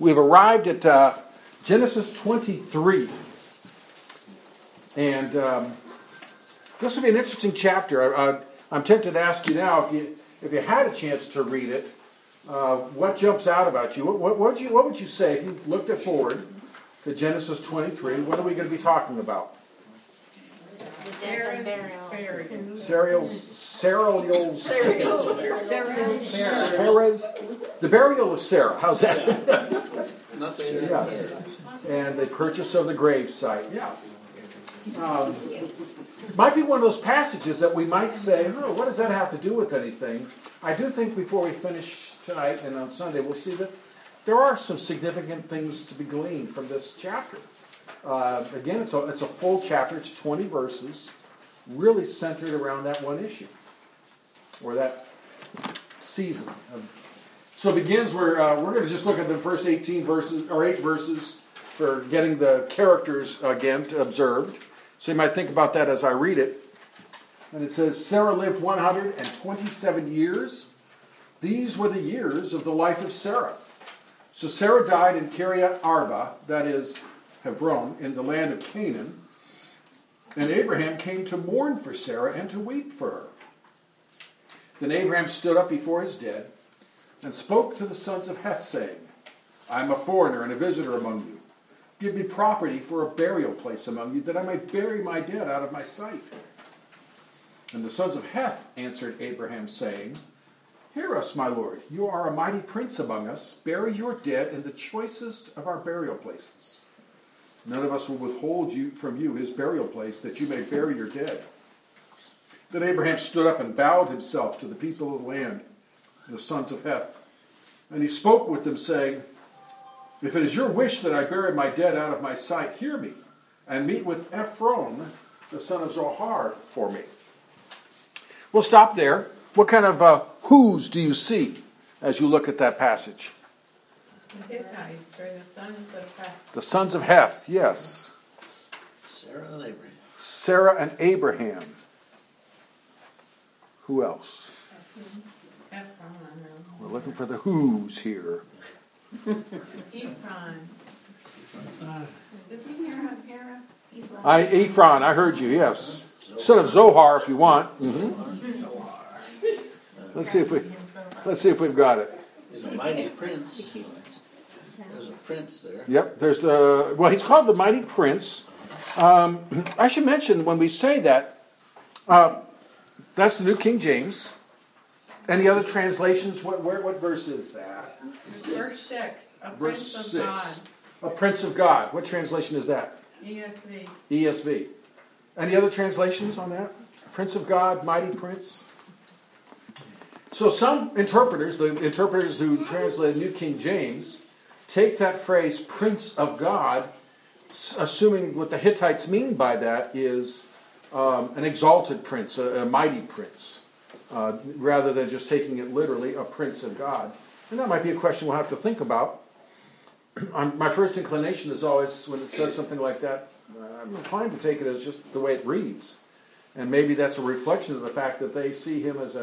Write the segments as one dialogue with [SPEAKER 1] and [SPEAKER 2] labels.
[SPEAKER 1] We've arrived at Genesis 23. And this will be an interesting chapter. I'm tempted to ask you now, if you had a chance to read it, what jumps out about you? What would you say if you looked forward to Genesis 23? What are we going to be talking about? The burial of Sarah. How's that?
[SPEAKER 2] Not Sarah.
[SPEAKER 1] Yeah. And the purchase of the grave site. Yeah. Might be one of those passages that we might say, oh, what does that have to do with anything? I do think before we finish tonight and on Sunday, we'll see that there are some significant things to be gleaned from this chapter. Again, it's a full chapter. It's 20 verses, really centered around that one issue, or that season. So it begins where we're going to just look at the first 18 verses, or 8 verses, for getting the characters again observed. So you might think about that as I read it. And it says, Sarah lived 127 years. These were the years of the life of Sarah. So Sarah died in Kiriath Arba, that is Hebron, in the land of Canaan. And Abraham came to mourn for Sarah and to weep for her. Then Abraham stood up before his dead and spoke to the sons of Heth, saying, I am a foreigner and a visitor among you. Give me property for a burial place among you, that I may bury my dead out of my sight. And the sons of Heth answered Abraham, saying, Hear us, my lord. You are a mighty prince among us. Bury your dead in the choicest of our burial places. None of us will withhold from you his burial place, that you may bury your dead. Then Abraham stood up and bowed himself to the people of the land, the sons of Heth. And he spoke with them, saying, If it is your wish that I bury my dead out of my sight, hear me, and meet with Ephron, the son of Zohar, for me. We'll stop there. What kind of who's do you see as you look at that passage?
[SPEAKER 3] The Hittites, or the sons of Heth.
[SPEAKER 1] The sons of Heth, yes.
[SPEAKER 2] Sarah and Abraham.
[SPEAKER 1] Sarah and Abraham. Who else?
[SPEAKER 3] Ephron.
[SPEAKER 1] We're looking for the who's here.
[SPEAKER 3] Ephron.
[SPEAKER 4] Does he have parents?
[SPEAKER 1] Ephron, I heard you, yes. Son of Zohar, if you want. Mm-hmm. Let's see if we've got it.
[SPEAKER 2] There's a mighty prince. There's a prince there.
[SPEAKER 1] Yep, he's called the mighty prince. I should mention when we say that, that's the New King James. Any other translations? What verse is that?
[SPEAKER 3] Verse 6.
[SPEAKER 1] Verse
[SPEAKER 3] Prince
[SPEAKER 1] 6.
[SPEAKER 3] of God.
[SPEAKER 1] A prince of God. What translation is that? ESV. Any other translations on that? Prince of God, mighty prince. So some interpreters, the interpreters who translate New King James, take that phrase Prince of God, assuming what the Hittites mean by that is an exalted prince, a mighty prince, rather than just taking it literally, a prince of God. And that might be a question we'll have to think about. My first inclination is always, when it says something like that, I'm inclined to take it as just the way it reads. And maybe that's a reflection of the fact that they see him as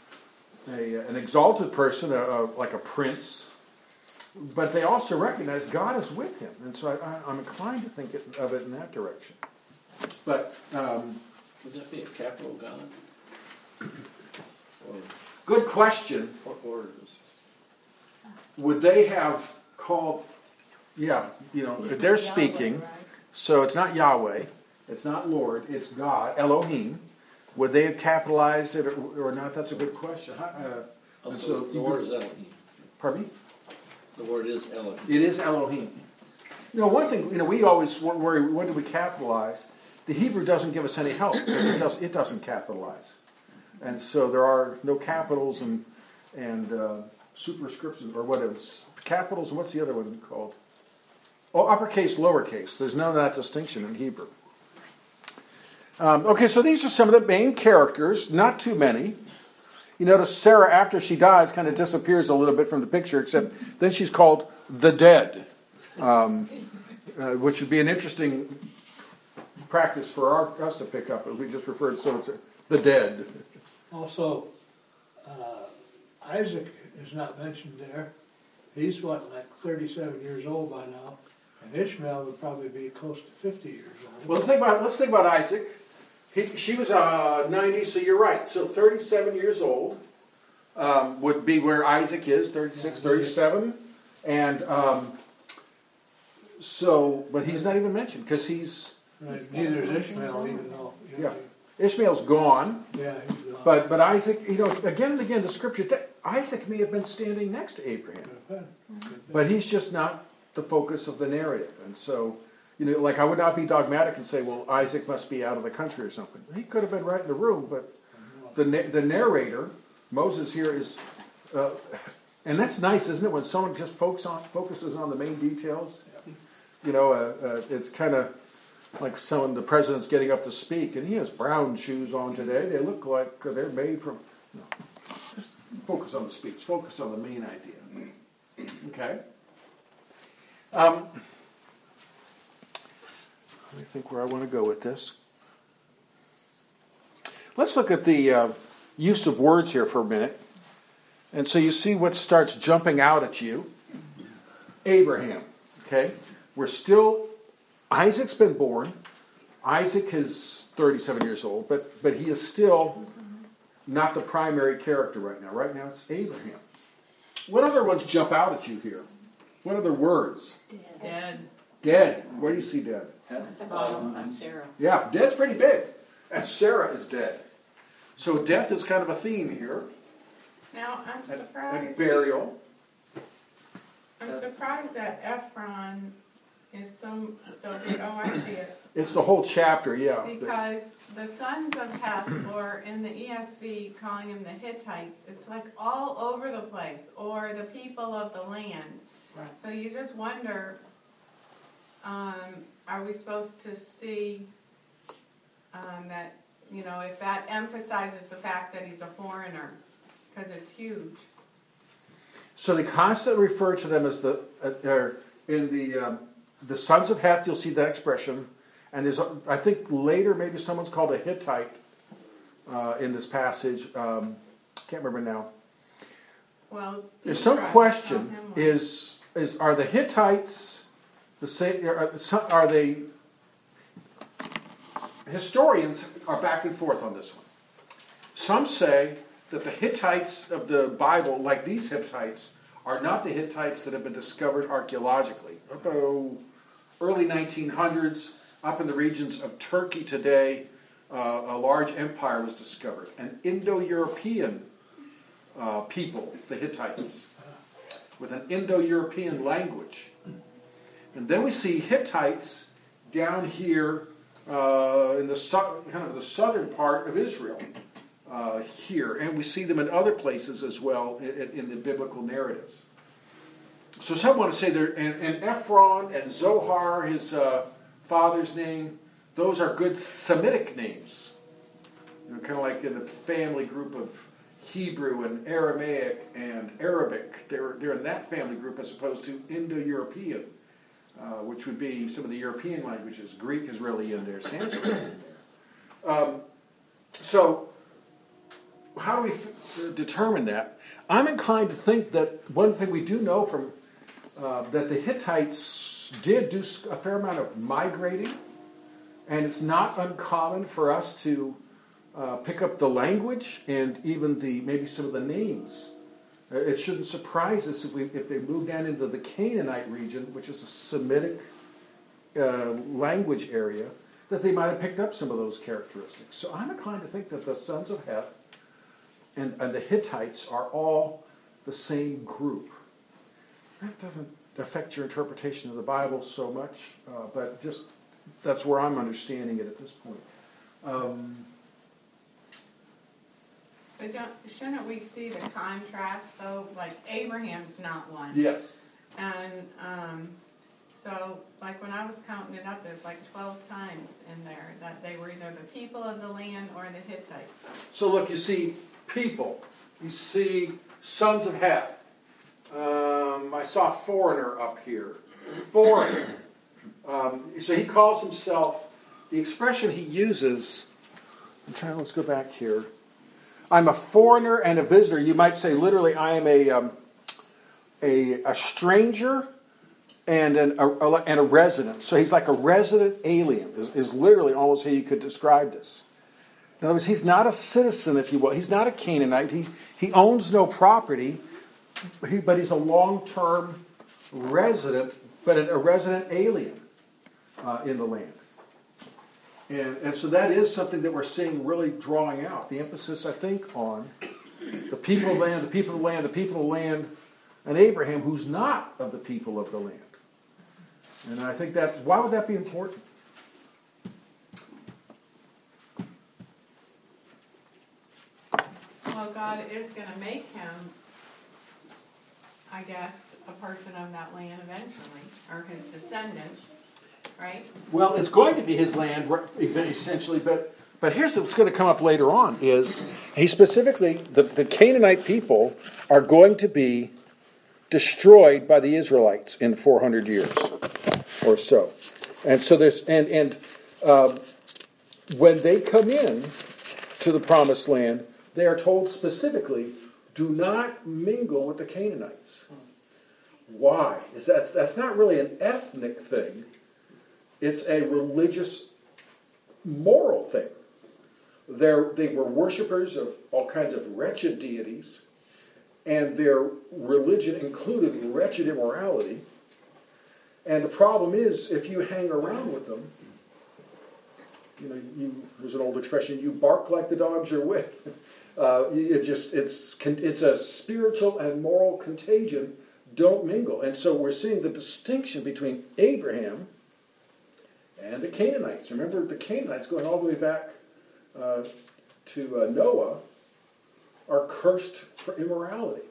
[SPEAKER 1] an exalted person, like a prince. But they also recognize God is with him. And so I'm inclined to think of it in that direction. But
[SPEAKER 2] would that be a capital God?
[SPEAKER 1] Good question.
[SPEAKER 2] Or
[SPEAKER 1] Would they have called, they're speaking,
[SPEAKER 4] Yahweh, right?
[SPEAKER 1] So it's not Yahweh, it's not Lord, it's God, Elohim. Would they have capitalized it or not? That's a good question.
[SPEAKER 2] the word is Elohim.
[SPEAKER 1] Pardon me?
[SPEAKER 2] The word is Elohim.
[SPEAKER 1] It is Elohim. One thing, we always worry, when do we capitalize? The Hebrew doesn't give us any help because it doesn't capitalize. And so there are no capitals and superscriptions, or what is capitals, and what's the other one called? Oh, uppercase, lowercase. There's none of that distinction in Hebrew. Okay, so these are some of the main characters, not too many. You notice Sarah, after she dies, kind of disappears a little bit from the picture, except then she's called the dead, which would be an interesting practice for us to pick up, if we just refer to so it's the dead.
[SPEAKER 5] Also, Isaac is not mentioned there. He's what, like 37 years old by now, and Ishmael would probably be close to 50 years old.
[SPEAKER 1] Well, let's think about Isaac. She was 90, so you're right. So 37 years old would be where Isaac is, 36, 37. And but he's not even mentioned because he's...
[SPEAKER 5] Right, neither is Ishmael, even though...
[SPEAKER 1] Yeah. Ishmael's gone.
[SPEAKER 5] Yeah, he's gone.
[SPEAKER 1] But Isaac, again and again, the scripture, Isaac may have been standing next to Abraham. But he's just not the focus of the narrative. And so, like I would not be dogmatic and say, well, Isaac must be out of the country or something. He could have been right in the room, but the narrator, Moses here is, and that's nice, isn't it, when someone just focuses on the main details? It's kind of like the president's getting up to speak, and he has brown shoes on today. They look like they're made from... No, just focus on the speech. Focus on the main idea. Okay? Let me think where I want to go with this. Let's look at the use of words here for a minute. And so you see what starts jumping out at you. Abraham. Okay? Isaac's been born. Isaac is 37 years old, but he is still not the primary character right now. Right now it's Abraham. What other ones jump out at you here? What other words? Dead. Where do you see dead?
[SPEAKER 2] At the bottom, Sarah.
[SPEAKER 1] Yeah, dead's pretty big. And Sarah is dead. So death is kind of a theme here.
[SPEAKER 3] Now, I'm
[SPEAKER 1] And
[SPEAKER 3] surprised.
[SPEAKER 1] burial.
[SPEAKER 3] I'm surprised that Ephron is so big. Oh, I see it.
[SPEAKER 1] It's the whole chapter, yeah.
[SPEAKER 3] Because the sons of Heth, or in the ESV calling them the Hittites, it's like all over the place, or the people of the land.
[SPEAKER 5] Right.
[SPEAKER 3] So you just wonder, are we supposed to see that, if that emphasizes the fact that he's a foreigner, because it's huge.
[SPEAKER 1] So they constantly refer to them as the sons of Heth. You'll see that expression, and there's I think later maybe someone's called a Hittite in this passage. Can't remember now.
[SPEAKER 3] Well,
[SPEAKER 1] there's some question: are the Hittites the same? Are they? Historians are back and forth on this one. Some say that the Hittites of the Bible, like these Hittites, are not the Hittites that have been discovered archaeologically. Although early 1900s, up in the regions of Turkey today, a large empire was discovered. An Indo-European people, the Hittites, with an Indo-European language. And then we see Hittites down here in the kind of the southern part of Israel. Here, and we see them in other places as well in the biblical narratives. So some want to say and Ephron and Zohar, his father's name, those are good Semitic names. Kind of like in the family group of Hebrew and Aramaic and Arabic. They're in that family group as opposed to Indo-European, which would be some of the European languages. Greek is really in there. Sanskrit is in there. So how do we determine that? I'm inclined to think that one thing we do know from that the Hittites did do a fair amount of migrating, and it's not uncommon for us to pick up the language and even maybe some of the names. It shouldn't surprise us if they move down into the Canaanite region, which is a Semitic language area, that they might have picked up some of those characteristics. So I'm inclined to think that the sons of Heth and the Hittites are all the same group. That doesn't affect your interpretation of the Bible so much, but just that's where I'm understanding it at this point.
[SPEAKER 3] But shouldn't we see the contrast, though? Like, Abraham's not one.
[SPEAKER 1] Yes.
[SPEAKER 3] And so, like, when I was counting it up, there's like 12 times in there that they were either the people of the land or the Hittites.
[SPEAKER 1] So look, you see people. You see sons of Heth. I saw foreigner up here. Foreigner. So he calls himself, the expression he uses, let's go back here. I'm a foreigner and a visitor. You might say literally I am a stranger and a resident. So he's like a resident alien, is literally almost how you could describe this. In other words, he's not a citizen, if you will. He's not a Canaanite. He owns no property, but he's a long-term resident, but a resident alien in the land. And so that is something that we're seeing really drawing out. The emphasis, I think, on the people of the land, the people of the land, the people of the land, and Abraham, who's not of the people of the land. And I think why would that be important?
[SPEAKER 3] Well, God is going to make him, I guess, a person of that land eventually, or his descendants, right?
[SPEAKER 1] Well, it's going to be his land, essentially, but here's what's going to come up later on, is he specifically, the Canaanite people are going to be destroyed by the Israelites in 400 years or so. And so when they come in to the promised land, they are told specifically, do not mingle with the Canaanites. Why? That's not really an ethnic thing. It's a religious, moral thing. They were worshipers of all kinds of wretched deities, and their religion included wretched immorality. And the problem is, if you hang around with them, there's an old expression, you bark like the dogs you're with. It's a spiritual and moral contagion. Don't mingle. And so we're seeing the distinction between Abraham and the Canaanites. Remember, the Canaanites, going all the way back to Noah, are cursed for immorality.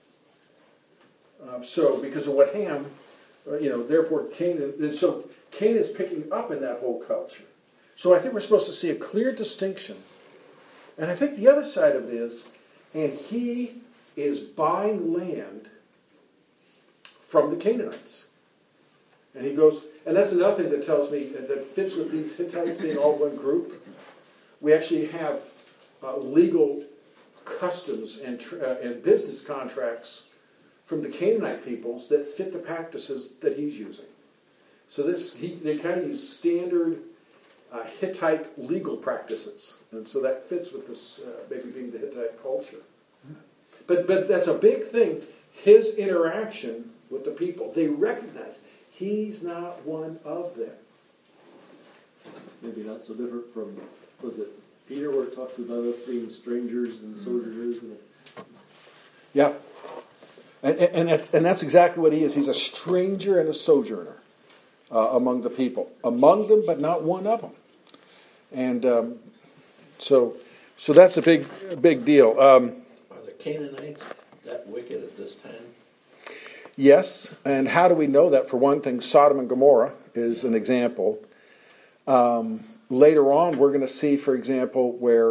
[SPEAKER 1] So because of what Ham, therefore Canaan, and so Canaan is picking up in that whole culture. So I think we're supposed to see a clear distinction. And I think the other side of this, and he is buying land from the Canaanites. And he goes, and that's another thing that tells me, that fits with these Hittites being all one group. We actually have legal customs and business contracts from the Canaanite peoples that fit the practices that he's using. So they kind of use standard Hittite legal practices, and so that fits with this maybe being the Hittite culture. But that's a big thing. His interaction with the people, they recognize he's not one of them.
[SPEAKER 2] Maybe not so different from, was it Peter, where it talks about us being strangers and sojourners?
[SPEAKER 1] Yeah, and that's exactly what he is. He's a stranger and a sojourner among the people, among them, but not one of them. And so that's a big deal.
[SPEAKER 6] Are the Canaanites that wicked at this time?
[SPEAKER 1] Yes, and how do we know that? For one thing, Sodom and Gomorrah is an example. Later on, we're going to see, for example, where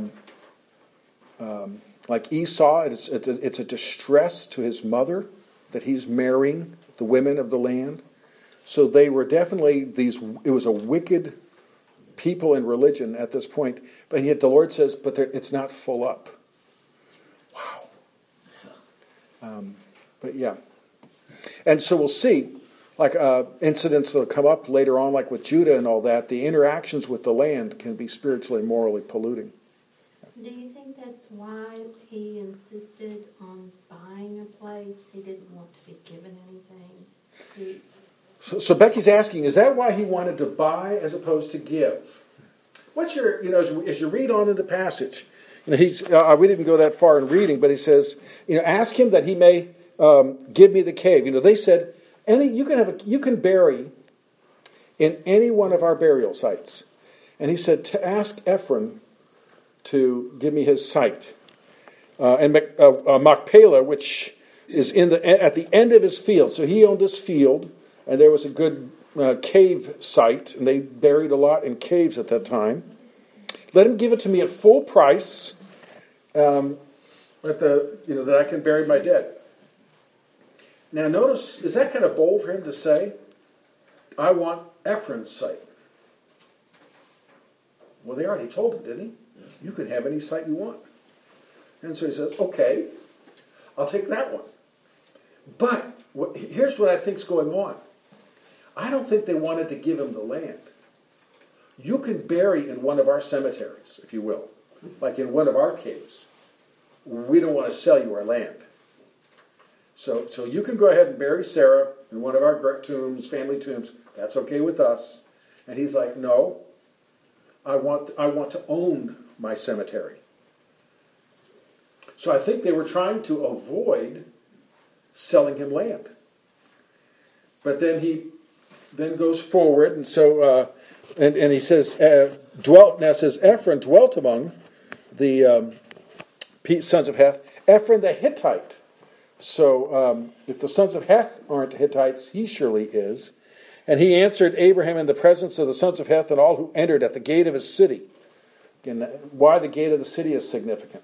[SPEAKER 1] like Esau, it's a distress to his mother that he's marrying the women of the land. So they were definitely it was a wicked people in religion at this point. But yet the Lord says, but it's not full up. Wow. But yeah. And so we'll see, like incidents that will come up later on, like with Judah and all that, the interactions with the land can be spiritually and morally polluting.
[SPEAKER 4] Do you think that's why he insisted on buying a place? He didn't want to be given anything?
[SPEAKER 1] So Becky's asking, is that why he wanted to buy as opposed to give? What's your, as you read on in the passage, he's we didn't go that far in reading, but he says, ask him that he may give me the cave. They said, you can bury in any one of our burial sites. And he said, to ask Ephron to give me his site. And Machpelah, which is at the end of his field. So he owned this field, and there was a good cave site, and they buried a lot in caves at that time. Let him give it to me at full price, that I can bury my dead. Now notice, is that kind of bold for him to say, I want Ephron's site? Well, they already told him, didn't he? You can have any site you want. And so he says, okay, I'll take that one. But here's what I think's going on. I don't think they wanted to give him the land. You can bury in one of our cemeteries, if you will, like in one of our caves. We don't want to sell you our land. So you can go ahead and bury Sarah in one of our tombs, family tombs. That's okay with us. And he's like, no, I want to own my cemetery. So I think they were trying to avoid selling him land. But then he goes forward, and so and he says, Ephron dwelt among the sons of Heth, Ephron the Hittite. So if the sons of Heth aren't Hittites, he surely is. And he answered Abraham in the presence of the sons of Heth and all who entered at the gate of his city. Again, why the gate of the city is significant.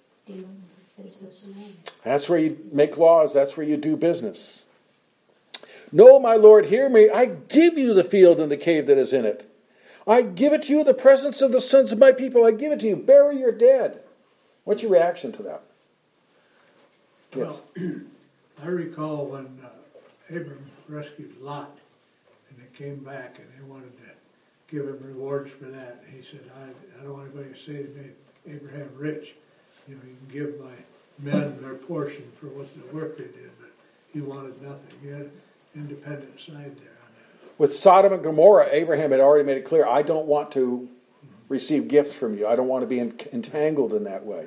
[SPEAKER 1] That's where you make laws. That's where you do business. No, my Lord, hear me. I give you the field and the cave that is in it. I give it to you in the presence of the sons of my people. I give it to you. Bury your dead. What's your reaction to that? Yes.
[SPEAKER 5] Well, I recall when Abram rescued Lot, and they came back and they wanted to give him rewards for that. He said, I don't want anybody to say they made Abraham rich. You can give my men their portion for what the work they did, but he wanted nothing. He had an independent side there on that.
[SPEAKER 1] With Sodom and Gomorrah, Abraham had already made it clear, I don't want to receive gifts from you. I don't want to be entangled in that way.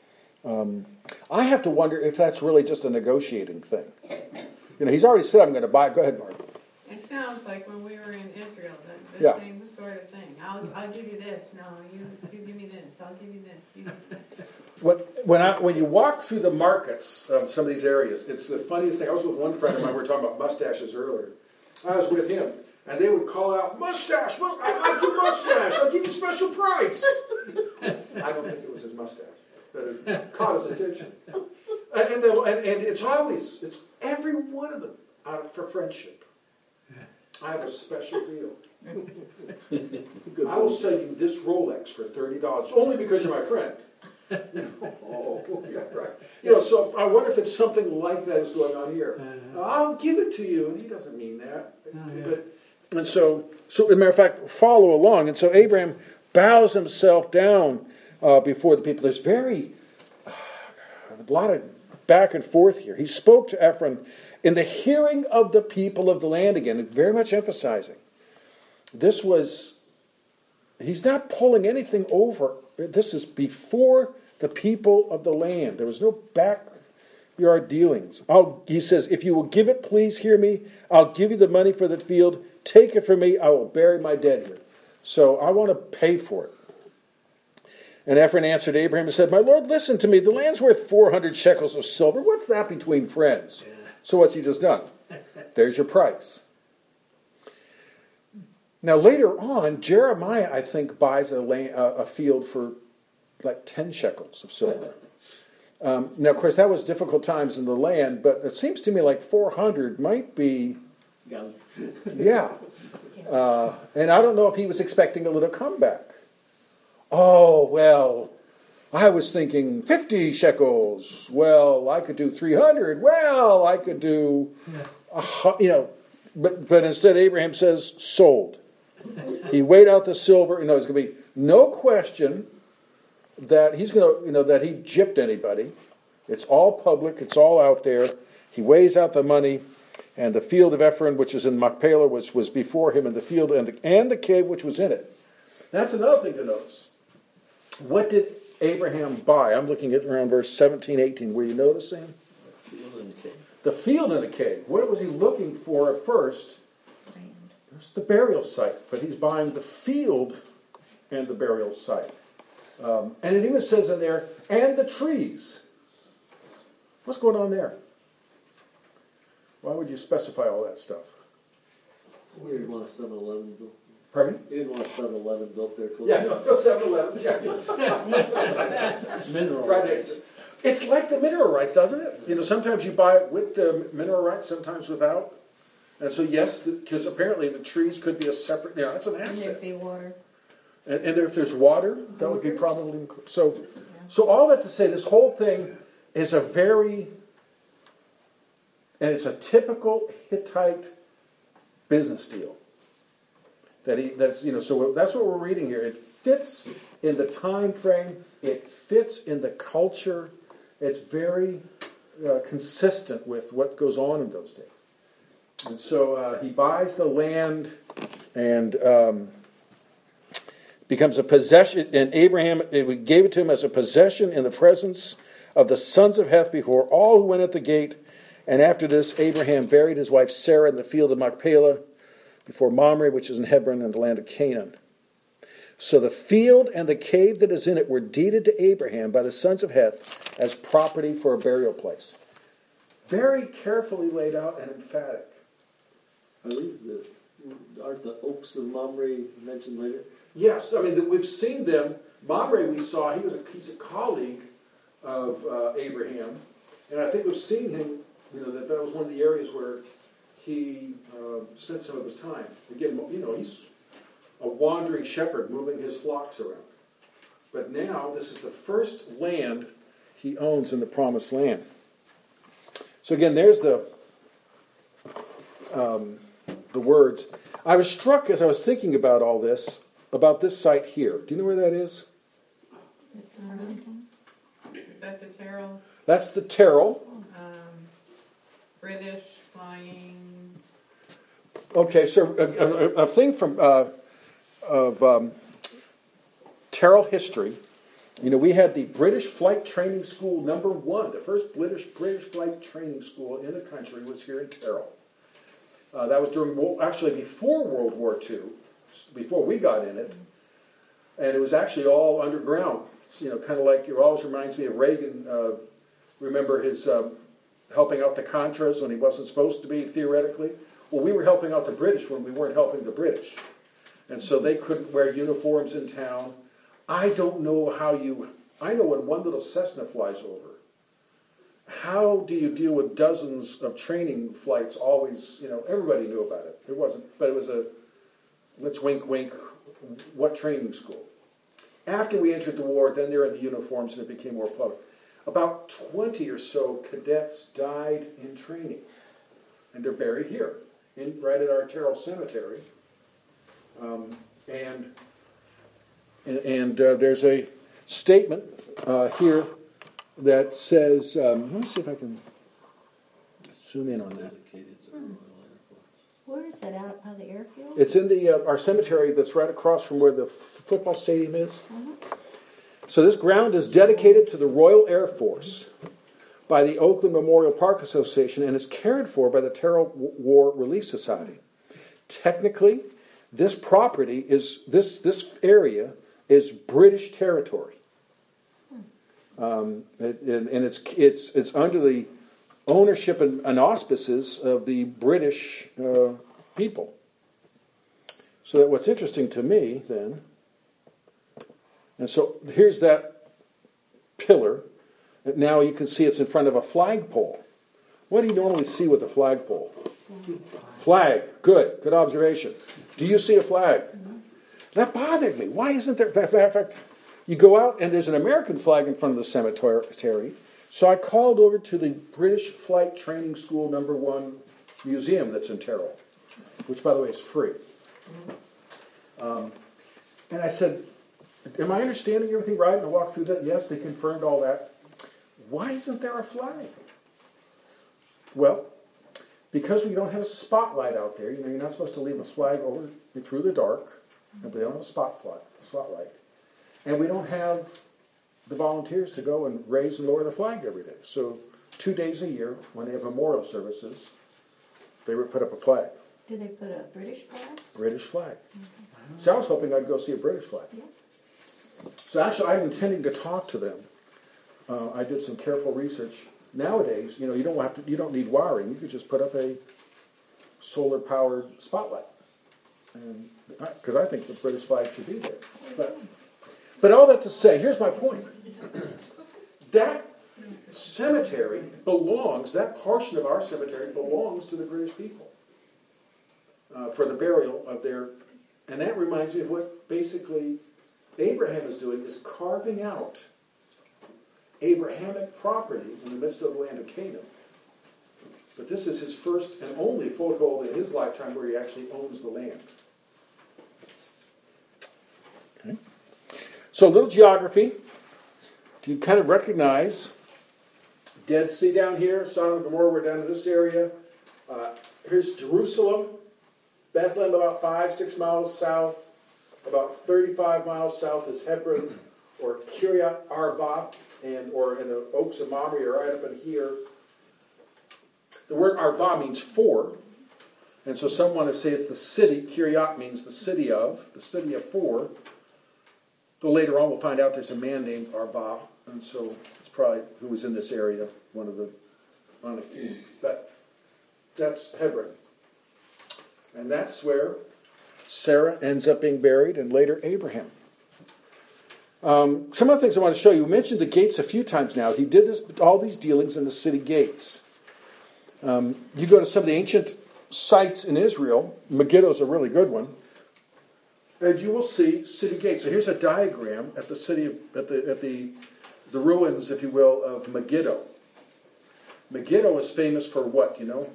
[SPEAKER 1] I have to wonder if that's really just a negotiating thing. He's already said, I'm going to buy. Go ahead, Mark.
[SPEAKER 3] It sounds like when we were in Israel, the same sort of thing. I'll give you this. No, you give me this. I'll give you this. You give me this.
[SPEAKER 1] When you walk through the markets of some of these areas, it's the funniest thing. I was with one friend of mine. We were talking about mustaches earlier. I was with him, and they would call out, mustache, I like your mustache. I'll give you a special price. I don't think it was his mustache, but it caught his attention. And it's every one of them out for friendship. I have a special deal. I will sell you this Rolex for $30, only because you're my friend. Oh, yeah, right. So I wonder if it's something like that is going on here. I'll give it to you, and he doesn't mean that. And so, as a matter of fact, follow along. And so Abraham bows himself down before the people. There's a lot of back and forth here. He spoke to Ephron in the hearing of the people of the land again, very much emphasizing. He's not pulling anything over. This is before the people of the land. There was no backyard dealings. He says, if you will give it, please hear me. I'll give you the money for the field. Take it from me. I will bury my dead here. So I want to pay for it. And Ephron answered Abraham and said, my Lord, listen to me. The land's worth 400 shekels of silver. What's that between friends? Yeah. So what's he just done? There's your price. Now later on, Jeremiah, I think, buys a field for like 10 shekels of silver. Now, of course, that was difficult times in the land, but it seems to me like 400 might be... Yeah. And I don't know if he was expecting a little comeback. Oh, well, I was thinking 50 shekels. Well, I could do 300. Well, I could do, but instead Abraham says, sold. He weighed out the silver. There's going to be no question that he's going to, that he gypped anybody. It's all public. It's all out there. He weighs out the money, and the field of Ephron, which is in Machpelah, which was before him, and the field and the cave which was in it. That's another thing to notice. What did Abraham buy? I'm looking at around verse 17, 18. Were you noticing? The field and the cave. What was he looking for at first? It's the burial site. But he's buying the field and the burial site. And it even says in there, and the trees. What's going on there? Why would you specify all that stuff?
[SPEAKER 2] We didn't want a 7-Eleven built.
[SPEAKER 1] Pardon me?
[SPEAKER 2] You didn't want a 7-Eleven built there.
[SPEAKER 1] Yeah, no 7-Elevens. Yeah.
[SPEAKER 6] Mineral
[SPEAKER 1] right
[SPEAKER 6] rights.
[SPEAKER 1] next to. It's like the mineral rights, doesn't it? Sometimes you buy it with the mineral rights, sometimes without. And so, yes, because apparently the trees could be a separate. It's an asset.
[SPEAKER 4] And there'd be water.
[SPEAKER 1] And if there's water, that would be probably so. So all that to say, this whole thing is a very And it's a typical Hittite business deal. So that's what we're reading here. It fits in the time frame. It fits in the culture. It's very consistent with what goes on in those days. And so he buys the land and becomes a possession. And Abraham gave it to him as a possession in the presence of the sons of Heth before all who went at the gate. And after this, Abraham buried his wife Sarah in the field of Machpelah before Mamre, which is in Hebron in the land of Canaan. So the field and the cave that is in it were deeded to Abraham by the sons of Heth as property for a burial place. Very carefully laid out and emphatic.
[SPEAKER 2] Aren't the oaks of Mamre mentioned later?
[SPEAKER 1] Yes, I mean, we've seen them. Mamre we saw, he's a colleague of Abraham. And I think we've seen him, that was one of the areas where he spent some of his time. Again, he's a wandering shepherd moving his flocks around. But now this is the first land he owns in the promised land. So again, there's the words. I was struck as I was thinking about all this, about this site here. Do you know where that is?
[SPEAKER 3] Is that the Terrell?
[SPEAKER 1] That's the Terrell.
[SPEAKER 3] British flying.
[SPEAKER 1] Okay, so a thing from of Terrell history. We had the British Flight Training School #1. The first British flight training school in the country was here in Terrell. That was before World War II, before we got in it, and it was actually all underground. Kind of like, it always reminds me of Reagan. Remember his helping out the Contras when he wasn't supposed to be, theoretically? Well, we were helping out the British when we weren't helping the British. And so they couldn't wear uniforms in town. I don't know I know when one little Cessna flies over, how do you deal with dozens of training flights always, everybody knew about it. But it was let's wink, wink, what training school? After we entered the war, then they were in the uniforms and it became more public. About 20 or so cadets died in training. And they're buried here, right at our Terrell Cemetery. And there's a statement here that says, let me see if I can zoom in on that.
[SPEAKER 4] Where is that, out by the airfield?
[SPEAKER 1] It's in our cemetery that's right across from where the football stadium is.
[SPEAKER 4] Uh-huh.
[SPEAKER 1] So this ground is dedicated to the Royal Air Force by the Oakland Memorial Park Association and is cared for by the Terrell War Relief Society. Technically, this property this area is British territory, and it's under the ownership and auspices of the British people. So that what's interesting to me then, and so here's that pillar. Now you can see it's in front of a flagpole. What do you normally see with a flagpole? Flag. Good observation. Do you see a flag? That bothered me. Why isn't there? In fact, you go out and there's an American flag in front of the cemetery. So I called over to the British Flight Training School #1 museum that's in Terrell, which, by the way, is free. And I said, am I understanding everything right? And I walked through that. Yes, they confirmed all that. Why isn't there a flag? Well, because we don't have a spotlight out there. You're not supposed to leave a flag over through the dark. And we don't have a spotlight. And we don't have the volunteers to go and raise and lower the flag every day. So 2 days a year, when they have memorial services, they would put up a flag.
[SPEAKER 4] Do they put a British flag?
[SPEAKER 1] British flag. Mm-hmm. So I was hoping I'd go see a British flag.
[SPEAKER 4] Yeah.
[SPEAKER 1] So actually, I'm intending to talk to them. I did some careful research. Nowadays, you don't need wiring. You could just put up a solar-powered spotlight, because I think the British flag should be there. But all that to say, here's my point. That cemetery that portion of our cemetery belongs to the British people for the burial of their, and that reminds me of what basically Abraham is doing, is carving out Abrahamic property in the midst of the land of Canaan But this is his first and only foothold in his lifetime where he actually owns the land. Okay. So a little geography. Do you kind of recognize Dead Sea down here, Sodom and Gomorrah, we're down in this area. Here's Jerusalem, Bethlehem about 5-6 miles south. About 35 miles south is Hebron, or Kiryat Arba, or in the Oaks of Mamre, or right up in here. The word Arba means for, and so some want to say it's the city. Kiryat means the city of for. Though later on we'll find out there's a man named Arba, and so it's probably who was in this area, one of the Anakim. But that's Hebron. And that's where Sarah ends up being buried, and later Abraham. Some of the things I want to show you. We mentioned the gates a few times now. He did all these dealings in the city gates. You go to some of the ancient sites in Israel. Megiddo is a really good one. And you will see city gates. So here's a diagram at the city, at the ruins, if you will, of Megiddo. Megiddo is famous for what, you know?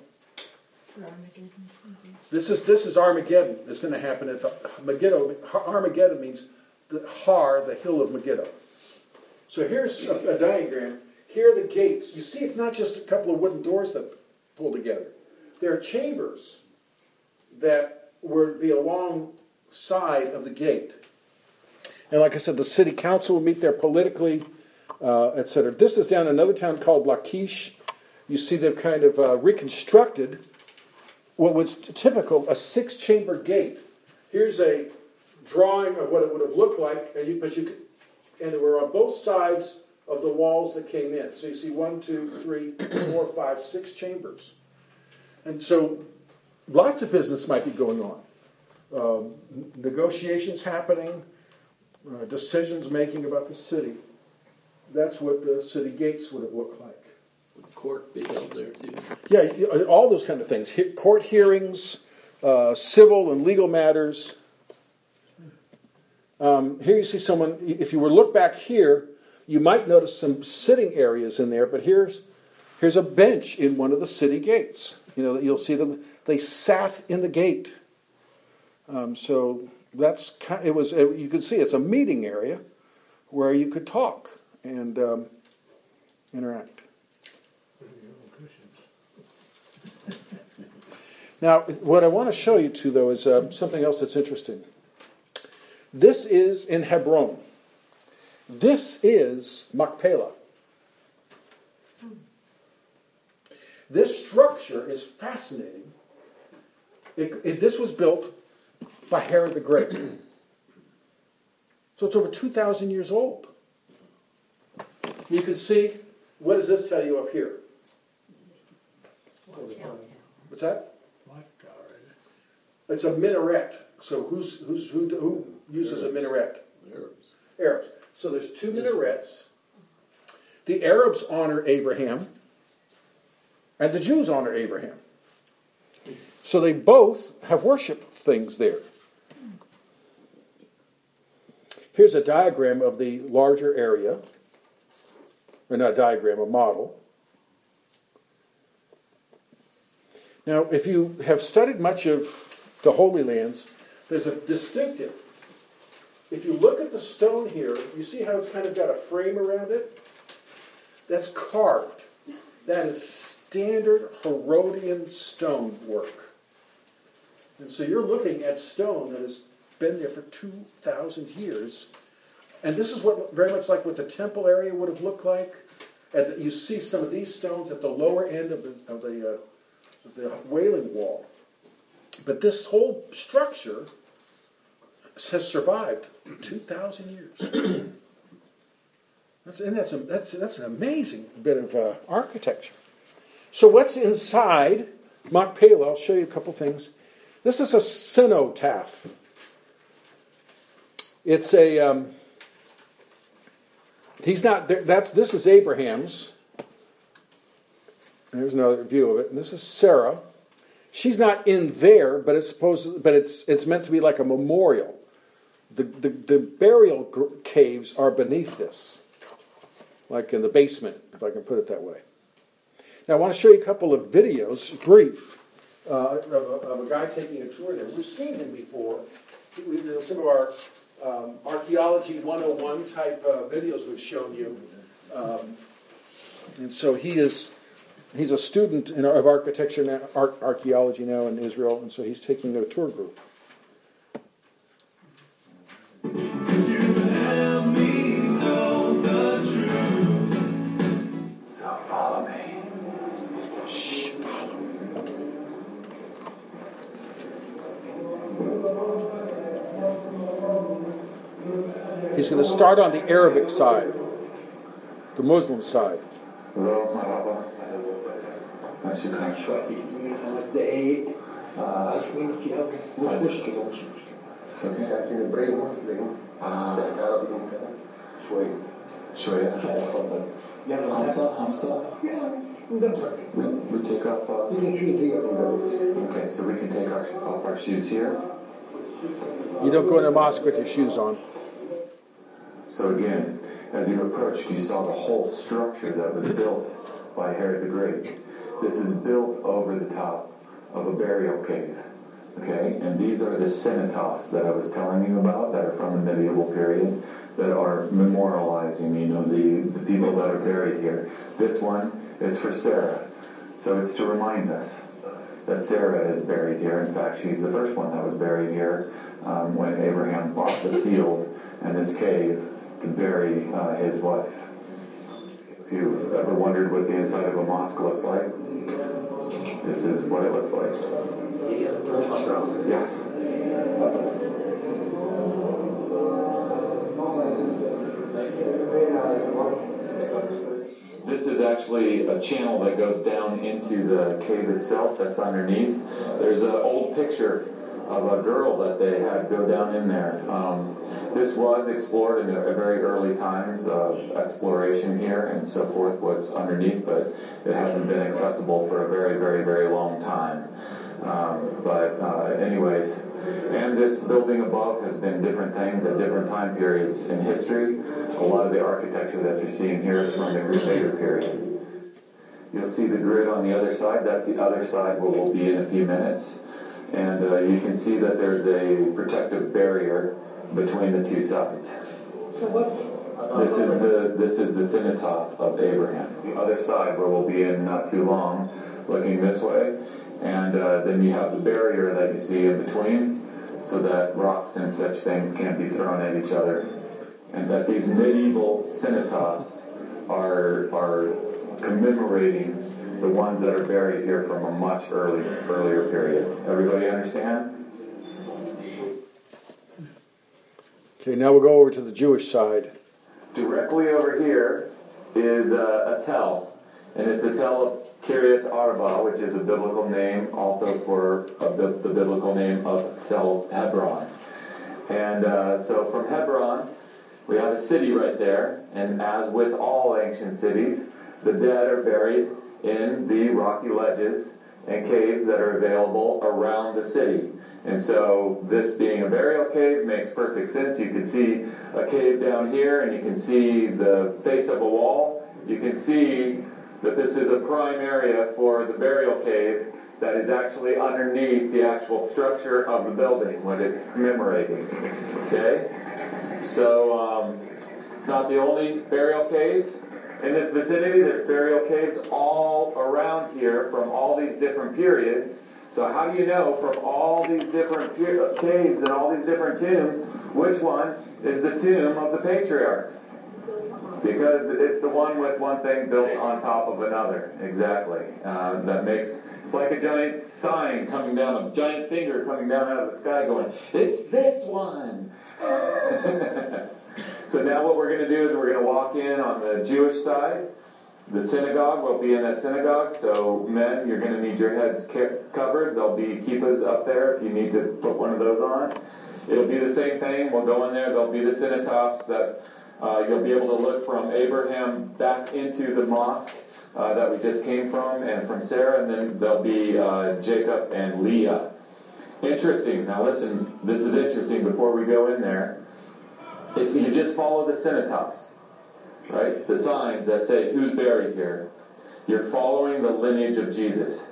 [SPEAKER 1] This is Armageddon. It's going to happen at the Megiddo. Armageddon means the hill of Megiddo. So here's a diagram. Here are the gates. You see, it's not just a couple of wooden doors that pull together. There are chambers that would be alongside of the gate. And like I said, the city council will meet there politically, etc. This is down in another town called Lachish. You see they've kind of reconstructed what was typical, a 6-chamber gate. Here's a drawing of what it would have looked like, and they were on both sides of the walls that came in. So you see 1, 2, 3, 4, 5, 6 chambers. And so lots of business might be going on. Negotiations happening, decisions making about the city. That's what the city gates would have looked like.
[SPEAKER 6] Would court be held there too?
[SPEAKER 1] Yeah, all those kind of things. Court hearings, civil and legal matters. Here you see someone, if you were to look back here, you might notice some sitting areas in there, but here's a bench in one of the city gates. You know, you'll see them, they sat in the gate. So that's you can see it's a meeting area where you could talk and interact. Now, what I want to show you too, though, is something else that's interesting. This is in Hebron. This is Machpelah. This structure is fascinating. This was built by Herod the Great. So it's over 2,000 years old. You can see, what does this tell you up here? What's that? It's a minaret. So who uses a minaret? Arabs. So there's 2 minarets. The Arabs honor Abraham, and the Jews honor Abraham. So they both have worship things there. Here's a diagram of the larger area. Or not a diagram, a model. Now, if you have studied much of the Holy Lands, there's a distinctive. If you look at the stone here, you see how it's kind of got a frame around it? That's carved. That is standard Herodian stone work. And so you're looking at stone that has been there for 2,000 years. And this is what very much like what the temple area would have looked like. You see some of these stones at the lower end of the Wailing Wall. But this whole structure has survived 2,000 years. That's an amazing bit of architecture. So what's inside Machpelah? I'll show you a couple things. This is a cenotaph. It's a. He's not there. This is Abraham's. There's another view of it. And this is Sarah. She's not in there, but it's meant to be like a memorial. The burial caves are beneath this, like in the basement, if I can put it that way. Now I want to show you a couple of videos, brief, of a guy taking a tour there. We've seen him before. Some of our Archaeology 101 type videos we've shown you. And so he's a student of architecture now, archaeology now in Israel, and so he's taking a tour group.
[SPEAKER 7] So follow me.
[SPEAKER 1] Shh, follow. He's going to start on the Arabic side, the Muslim side.
[SPEAKER 7] Hello, مرحبا. شكرا. شوية. Hamza. We take off. Okay, so we can take off our shoes here.
[SPEAKER 1] You don't go in a mosque with your shoes on.
[SPEAKER 7] So again, as you approached, you saw the whole structure that was built by Herod the Great. This is built over the top of a burial cave. Okay, and these are the cenotaphs that I was telling you about that are from the medieval period that are memorializing, the people that are buried here. This one is for Sarah. So it's to remind us that Sarah is buried here. In fact, she's the first one that was buried here when Abraham bought the field and this cave to bury his wife. If you've ever wondered what the inside of a mosque looks like, this is what it looks like. Yes. This is actually a channel that goes down into the cave itself that's underneath. There's an old picture of a girl that they had go down in there. This was explored in the very early times of exploration here and so forth, what's underneath, but it hasn't been accessible for a very, very, very long time. Anyways, and this building above has been different things at different time periods in history. A lot of the architecture that you're seeing here is from the Crusader period. You'll see the grid on the other side. That's the other side where we'll be in a few minutes. And you can see that there's a protective barrier between the two sides. This is the cenotaph of Abraham. The other side where we'll be in not too long, looking this way. And then you have the barrier that you see in between, so that rocks and such things can't be thrown at each other. And that these medieval cenotaphs are commemorating the ones that are buried here from a much earlier period. Everybody understand?
[SPEAKER 1] Okay, now we'll go over to the Jewish side.
[SPEAKER 7] Directly over here is a tell, and it's the tell of Kiryat Arba, which is a biblical name also for the biblical name of Tel Hebron. And so from Hebron, we have a city right there, and as with all ancient cities, the dead are buried in the rocky ledges and caves that are available around the city. And so this being a burial cave makes perfect sense. You can see a cave down here, and you can see the face of a wall. You can see that this is a prime area for the burial cave that is actually underneath the actual structure of the building, what it's commemorating. Okay? So it's not the only burial cave in this vicinity. There's burial caves all around here from all these different periods. So how do you know from all these different caves and all these different tombs which one is the tomb of the patriarchs? Because it's the one with one thing built on top of another. Exactly. It's like a giant sign coming down, a giant finger coming down out of the sky going, it's this one! So now what we're going to do is we're going to walk in on the Jewish side. The synagogue, we'll be in that synagogue. So men, you're going to need your heads covered. There'll be kippahs up there if you need to put one of those on. It'll be the same thing. We'll go in there. There'll be the cenotaphs that you'll be able to look from Abraham back into the mosque that we just came from, and from Sarah, and then there'll be Jacob and Leah. Interesting. Now listen, this is interesting before we go in there. If you just follow the cenotaphs, right, the signs that say who's buried here, You're following the lineage of Jesus.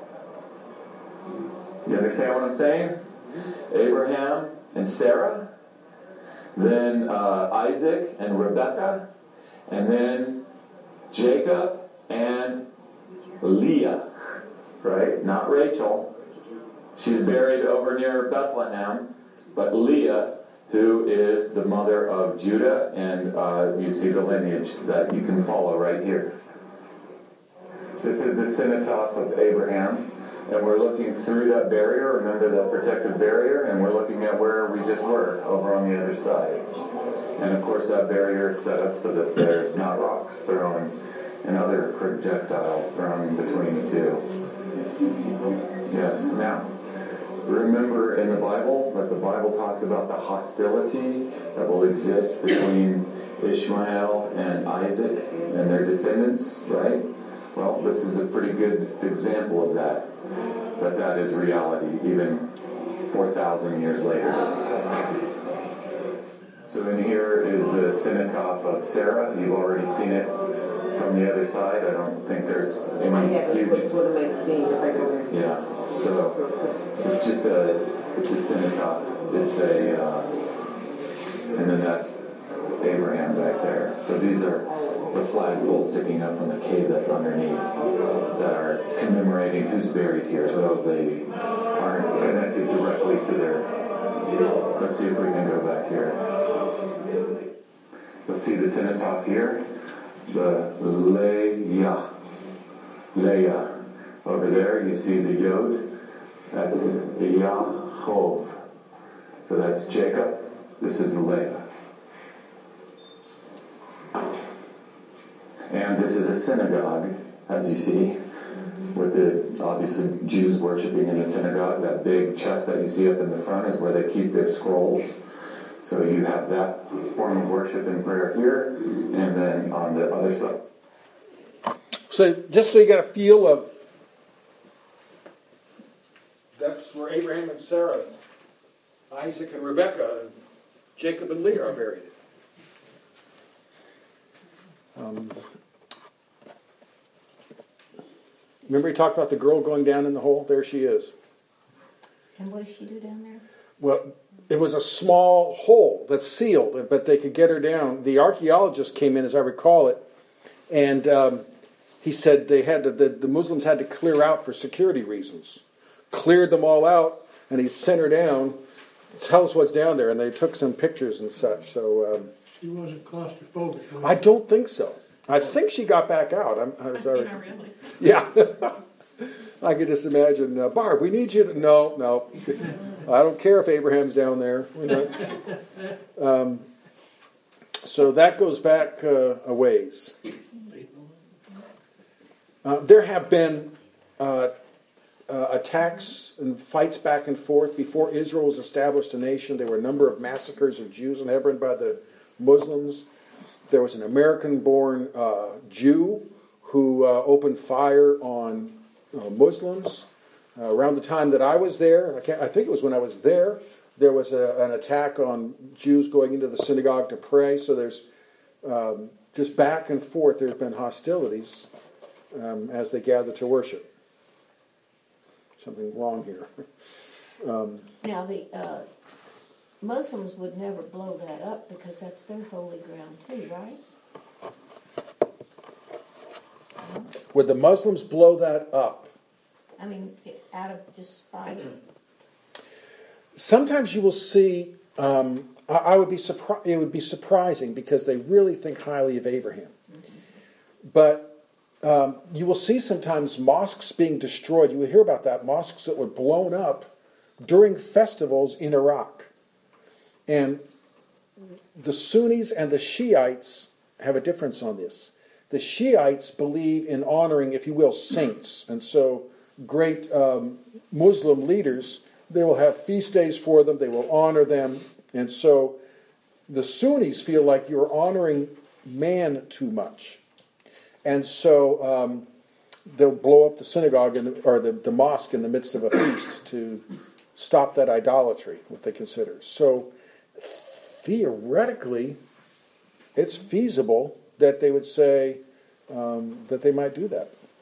[SPEAKER 7] You understand what I'm saying? Abraham and Sarah, then Isaac and Rebekah, and then Jacob and Leah, right? Not Rachel. She's buried over near Bethlehem, but Leah, who is the mother of Judah, and you see the lineage that you can follow right here. This is the cenotaph of Abraham, and we're looking through that barrier, remember that protective barrier, and we're looking at where we just were, over on the other side. And of course that barrier is set up so that there's not rocks thrown and other projectiles thrown between the two. Yes, now, remember in the Bible that the Bible talks about the hostility that will exist between Ishmael and Isaac and their descendants, right? Well, this is a pretty good example of that is reality, even 4,000 years later. So in here is the cenotaph of Sarah. You've already seen it from the other side. I don't think there's any huge... Yeah, so it's just it's a cenotaph. It's and then that's Abraham back there. So these are the flagpoles sticking up from the cave that's underneath that are commemorating who's buried here, though they aren't connected directly to their... Let's see if we can go back here. You'll see the cenotaph here, the Leah. Over there you see the Yod, that's Yaakov. So that's Jacob, this is Leah. And this is a synagogue, as you see, with the obviously Jews worshiping in the synagogue. That big chest that you see up in the front is where they keep their scrolls. So you have that form of worship and prayer here, and then on the other side.
[SPEAKER 1] So just so you get a feel of, that's where Abraham and Sarah, Isaac and Rebekah, and Jacob and Leah are buried. Remember he talked about the girl going down in the hole? There she is.
[SPEAKER 4] And what does she do down there?
[SPEAKER 1] Well, it was a small hole that's sealed, but they could get her down. The archaeologist came in, as I recall it, and he said they had to, the Muslims had to clear out for security reasons. Cleared them all out, and he sent her down. Tell us what's down there, and they took some pictures and such. So
[SPEAKER 5] she wasn't claustrophobic.
[SPEAKER 1] I don't think so. I think she got back out.
[SPEAKER 3] Really?
[SPEAKER 1] Yeah. I could just imagine, Barb, we need you to... No. I don't care if Abraham's down there. We're not. So that goes back a ways. There have been attacks and fights back and forth. Before Israel was established a nation, there were a number of massacres of Jews in Hebron by the Muslims. There was an American-born Jew who opened fire on Muslims. Around the time that I was there, I think it was when I was there, there was an attack on Jews going into the synagogue to pray. So there's just back and forth. There's been hostilities as they gather to worship. Something wrong here.
[SPEAKER 4] Now the Muslims would never blow that up because that's their holy ground too, right?
[SPEAKER 1] Would the Muslims blow that up?
[SPEAKER 4] I mean, out of just spite.
[SPEAKER 1] Sometimes you will see. I would be surprised. It would be surprising because they really think highly of Abraham. Mm-hmm. But you will see sometimes mosques being destroyed. You will hear about that, mosques that were blown up during festivals in Iraq. And the Sunnis and the Shiites have a difference on this. The Shiites believe in honoring, if you will, saints. And so great Muslim leaders, they will have feast days for them. They will honor them. And so the Sunnis feel like you're honoring man too much. And so they'll blow up the synagogue or the mosque in the midst of a feast to stop that idolatry, what they consider. So theoretically, it's feasible that they would say that they might do that.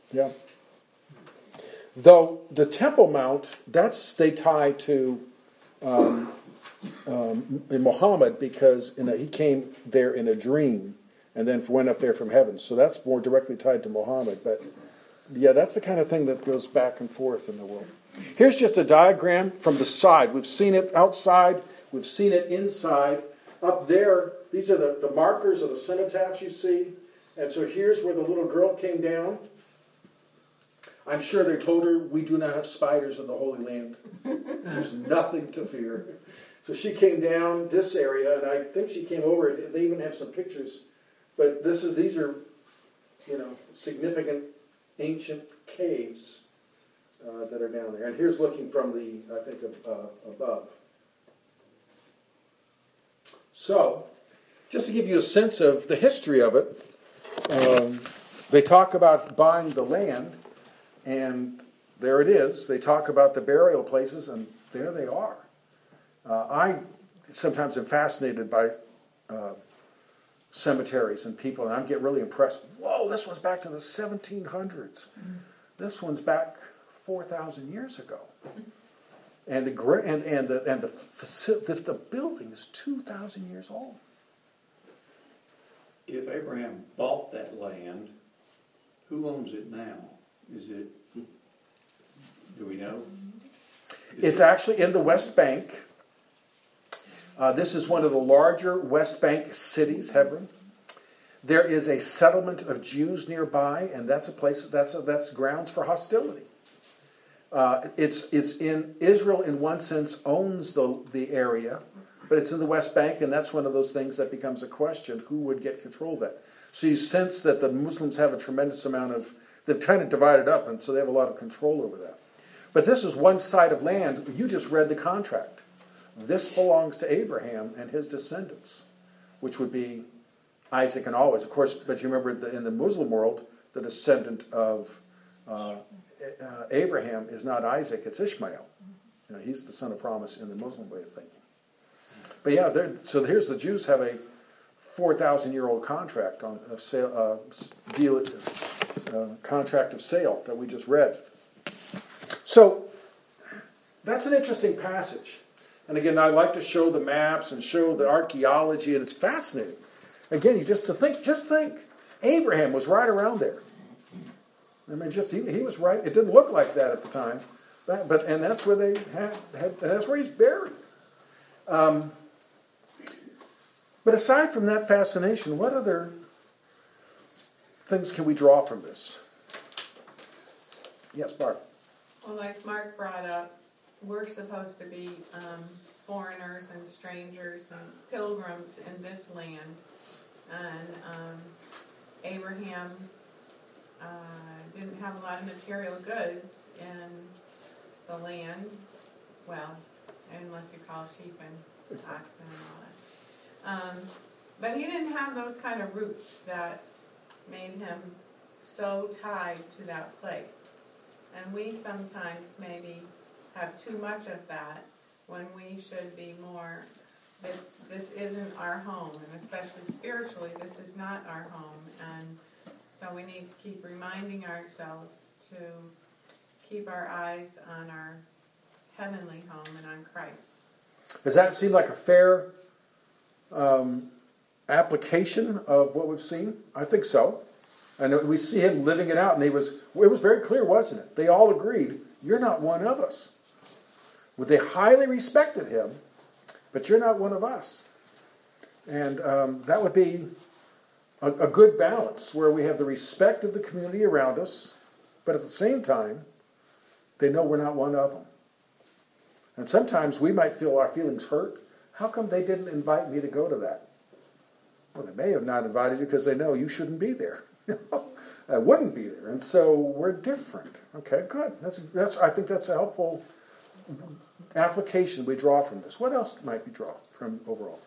[SPEAKER 1] Yeah. Though the Temple Mount, they tie to in Muhammad, because he came there in a dream and then went up there from heaven. So that's more directly tied to Muhammad. But yeah, that's the kind of thing that goes back and forth in the world. Here's just a diagram from the side. We've seen it outside. We've seen it inside. Up there, these are the markers of the cenotaphs you see. And so here's where the little girl came down. I'm sure they told her, we do not have spiders in the Holy Land. There's nothing to fear. So she came down this area, and I think she came over. They even have some pictures. But these are, significant ancient caves that are down there. And here's looking from above. So, just to give you a sense of the history of it, they talk about buying the land, and there it is. They talk about the burial places, and there they are. I sometimes am fascinated by cemeteries and people, and I get really impressed. Whoa, this one's back to the 1700s. This one's back 4,000 years ago, and the building is 2,000 years old.
[SPEAKER 8] If Abraham bought that land, who owns it now? Is it? Do we know?
[SPEAKER 1] It's actually in the West Bank. This is one of the larger West Bank cities, Hebron. There is a settlement of Jews nearby, and that's a place that's grounds for hostility. It's in Israel, in one sense, owns the area, but it's in the West Bank, and that's one of those things that becomes a question: who would get control of that? So you sense that the Muslims have a tremendous amount of. They've kind of divided up, and so they have a lot of control over that. But this is one side of land. You just read the contract. This belongs to Abraham and his descendants, which would be Isaac and always. Of course, but you remember in the Muslim world, the descendant of Abraham is not Isaac, it's Ishmael. He's the son of promise in the Muslim way of thinking. But yeah, so here's the Jews have a 4,000-year-old contract on a sale, contract of sale that we just read. So that's an interesting passage. And again, I like to show the maps and show the archaeology, and it's fascinating. Again, just think, Abraham was right around there. I mean, he was right. It didn't look like that at the time, and that's where they had that's where he's buried. But aside from that fascination, what other things can we draw from this? Yes, Barb.
[SPEAKER 3] Well, like Mark brought up, we're supposed to be foreigners and strangers and pilgrims in this land. And Abraham didn't have a lot of material goods in the land. Well, unless you call sheep and oxen and all that. But he didn't have those kind of roots that made him so tied to that place. And we sometimes maybe have too much of that when we should be more, this isn't our home, and especially spiritually, this is not our home. And so we need to keep reminding ourselves to keep our eyes on our heavenly home and on Christ.
[SPEAKER 1] Does that seem like a fair application of what we've seen? I think so. And we see him living it out, and it was very clear, wasn't it? They all agreed, you're not one of us. Well, they highly respected him, but you're not one of us. And that would be a good balance, where we have the respect of the community around us, but at the same time, they know we're not one of them. And sometimes we might feel our feelings hurt. How come they didn't invite me to go to that? Well, they may have not invited you because they know you shouldn't be there. I wouldn't be there, and so we're different. Okay, good. I think that's a helpful application we draw from this. What else might we draw from overall?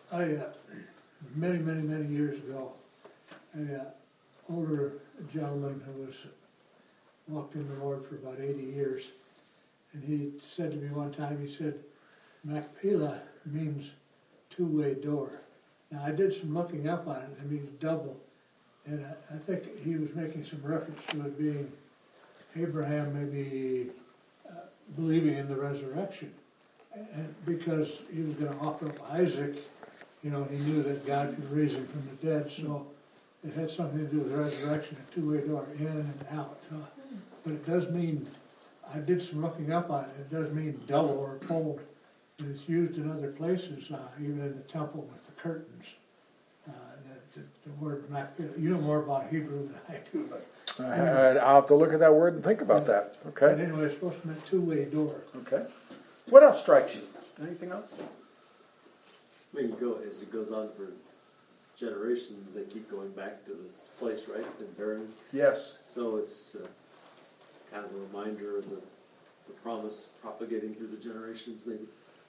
[SPEAKER 5] Many years ago, an older gentleman who was walked in the Lord for about 80 years, and he said to me one time, he said, Machpelah means two-way door. Now, I did some looking up on it. It means double. And I think he was making some reference to it being Abraham may be believing in the resurrection. And because he was going to offer up Isaac, he knew that God could raise him from the dead, so it had something to do with resurrection, a two-way door, in and out. But it does mean, I did some looking up on it, it does mean double or fold. And it's used in other places, even in the temple with the curtains. The word makpelah, you know more about Hebrew than I do, but
[SPEAKER 1] I'll have to look at that word and think about that.
[SPEAKER 5] but
[SPEAKER 1] Okay.
[SPEAKER 5] anyway, it's supposed to mean two-way door.
[SPEAKER 1] Okay. What else strikes you? Anything else?
[SPEAKER 2] I mean, as it goes on for generations, they keep going back to this place, right, and burying.
[SPEAKER 1] Yes.
[SPEAKER 2] So it's kind of a reminder of the promise propagating through the generations, maybe.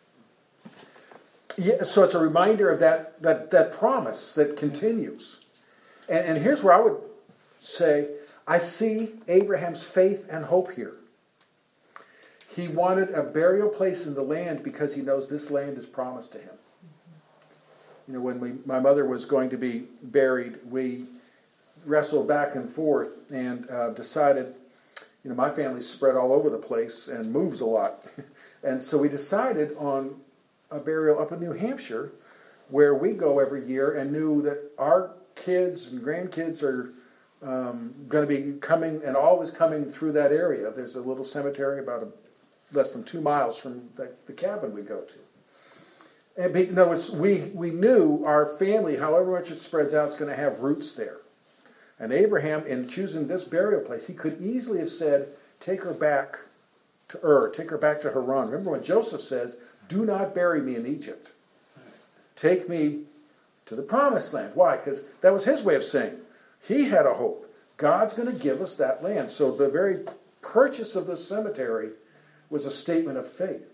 [SPEAKER 1] Yeah, so it's a reminder of that promise that continues. And here's where I would say, I see Abraham's faith and hope here. He wanted a burial place in the land because he knows this land is promised to him. When my mother was going to be buried, we wrestled back and forth and decided, my family's spread all over the place and moves a lot. And so we decided on a burial up in New Hampshire where we go every year, and knew that our kids and grandkids are going to be coming and always coming through that area. There's a little cemetery about less than 2 miles from the cabin we go to. And in other words, we knew our family, however much it spreads out, is going to have roots there. And Abraham, in choosing this burial place, he could easily have said, take her back to Ur, take her back to Haran. Remember when Joseph says, do not bury me in Egypt. Take me to the promised land. Why? Because that was his way of saying he had a hope. God's going to give us that land. So the very purchase of this cemetery was a statement of faith.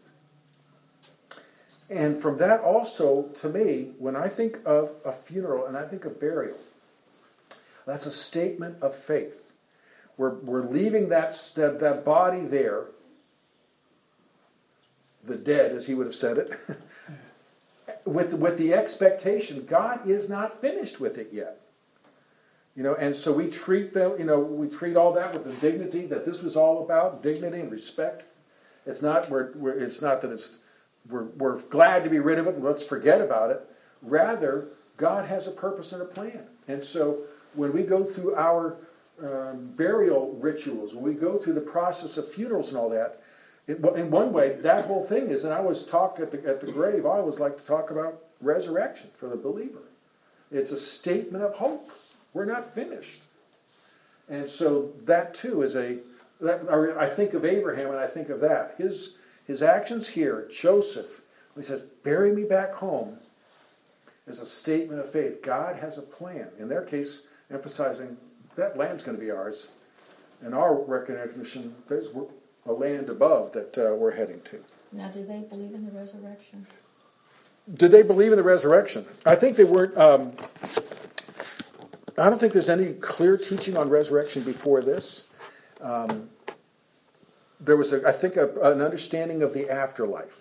[SPEAKER 1] And from that also, to me, when I think of a funeral and I think of burial, that's a statement of faith. We're leaving that body there, the dead, as he would have said it, with the expectation God is not finished with it yet. And so we treat them, we treat all that with the dignity that this was all about, dignity and respect. It's not that we're glad to be rid of it and let's forget about it. Rather, God has a purpose and a plan. And so when we go through our burial rituals, when we go through the process of funerals and all that, in one way, that whole thing is, and I always talk at the grave, I always like to talk about resurrection for the believer. It's a statement of hope. We're not finished. And so that too is I think of Abraham and I think of that. His actions here, Joseph, when he says, bury me back home, is a statement of faith. God has a plan. In their case, emphasizing that land's going to be ours. And our recognition, there's a land above that we're heading to.
[SPEAKER 9] Now, do they believe in the resurrection?
[SPEAKER 1] Did they believe in the resurrection? I think they weren't. I don't think there's any clear teaching on resurrection before this. There was, I think, an understanding of the afterlife.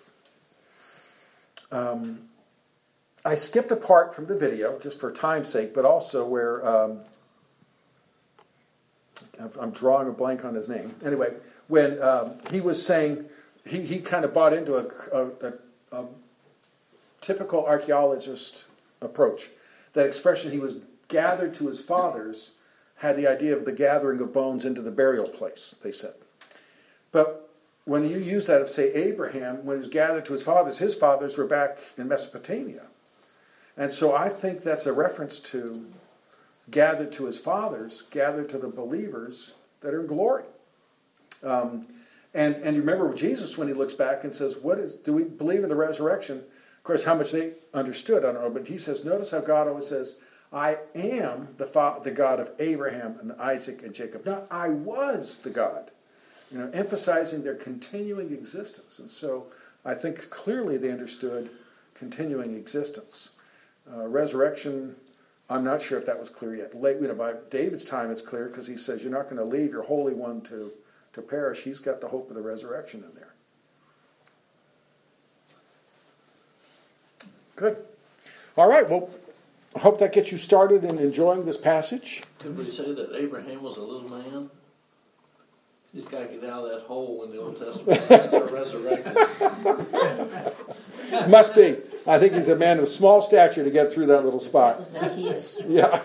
[SPEAKER 1] I skipped a part from the video just for time's sake, but also where I'm drawing a blank on his name. Anyway, when he was saying he kind of bought into a typical archaeologist approach. That expression, he was gathered to his fathers, had the idea of the gathering of bones into the burial place, they said. But when you use that of, say, Abraham, when he was gathered to his fathers were back in Mesopotamia. And so I think that's a reference to gathered to his fathers, gathered to the believers that are in glory. And you remember Jesus when he looks back and says, do we believe in the resurrection? Of course, how much they understood, I don't know. But he says, notice how God always says, I am the God of Abraham and Isaac and Jacob. Not I was the God. Emphasizing their continuing existence. And so I think clearly they understood continuing existence. Resurrection, I'm not sure if that was clear yet. By David's time it's clear because he says you're not going to leave your Holy One to perish. He's got the hope of the resurrection in there. Good. All right, well, I hope that gets you started in enjoying this passage.
[SPEAKER 6] Could we say that Abraham was a little man? He's gotta get out of that hole in the Old Testament saints are resurrected.
[SPEAKER 1] Must be. I think he's a man of small stature to get through that little spot.
[SPEAKER 9] Zacchaeus.
[SPEAKER 1] Yeah.